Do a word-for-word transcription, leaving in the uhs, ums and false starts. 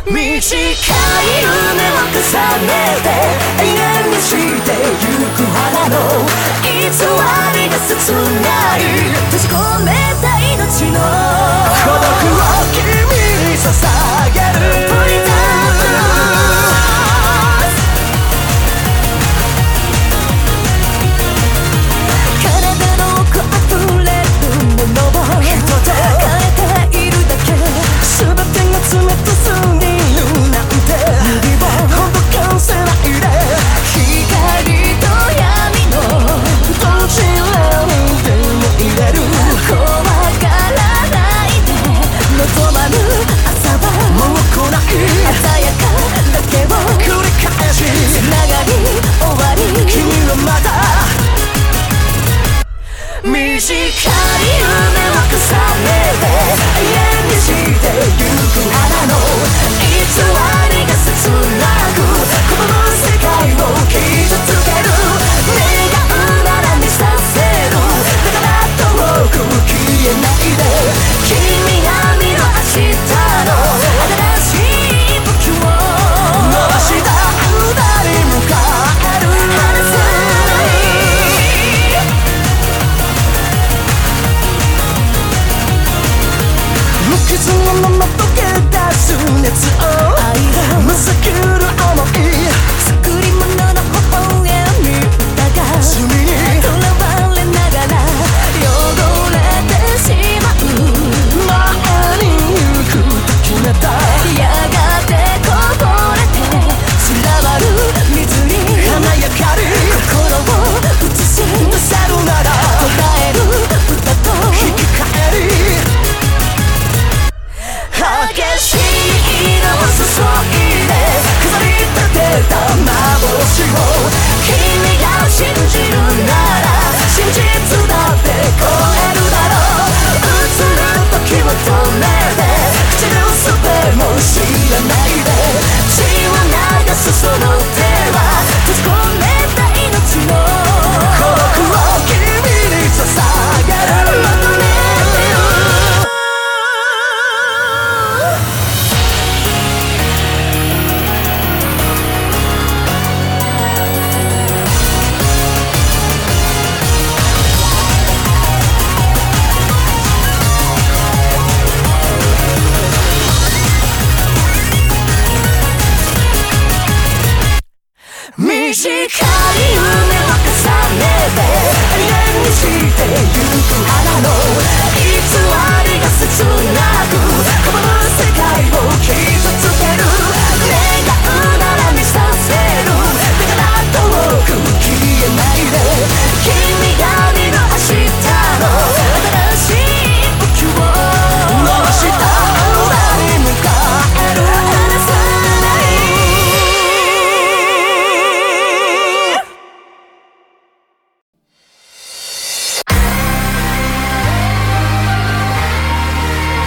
短い夢を重ねて永遠にしてゆく花の偽りが切ない閉じ込めた命の孤独を君に捧げるプリザ体の奥溢れるものを人と変えているだけ全てが冷たすぎるなんて指をほどかせないで光と闇のどちらにでも入れる怖がらないで望まぬ朝はもう来ない鮮やかだけを繰り返しつながり終わり君はまだ短い夢を重ねて永遠にしてゆく花の偽りが切なく拒む世界を傷つける願うなら見させるだから遠く消えないで君が見る明日の新しい武器を伸ばした間に向かえる離さない無傷のまま溶け出す熱をむさくる想い作り物の微笑みだが罪にとらわれながら汚れてしまう前に行くと決めたやがてこぼれて散らばる水に華やかに心を映し出せるなら捉える歌と引き換えに激しい色を注いで飾り立てた幻を君が信じるなら真実だって超えるだろう映る時を止めて口の術も知らないで血を流すその手は閉じ込めた命の孤独を君に捧げる求めてる短い夢を重ねて永遠にしてゆく花の偽りが切なく拒む世界を